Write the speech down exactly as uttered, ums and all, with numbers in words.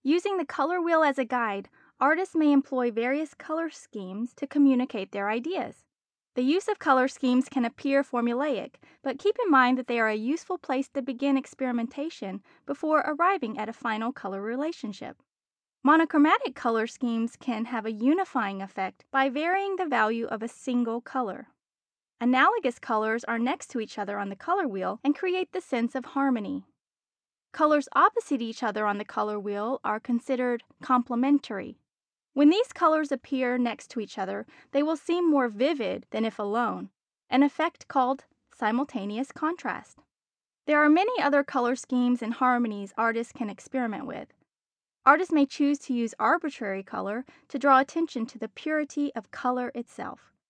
Using the color wheel as a guide, artists may employ various color schemes to communicate their ideas. The use of color schemes can appear formulaic, but keep in mind that they are a useful place to begin experimentation before arriving at a final color relationship. Monochromatic color schemes can have a unifying effect by varying the value of a single color. Analogous colors are next to each other on the color wheel and create the sense of harmony. Colors opposite each other on the color wheel are considered complementary. When these colors appear next to each other, they will seem more vivid than if alone, an effect called simultaneous contrast. There are many other color schemes and harmonies artists can experiment with. Artists may choose to use arbitrary color to draw attention to the purity of color itself.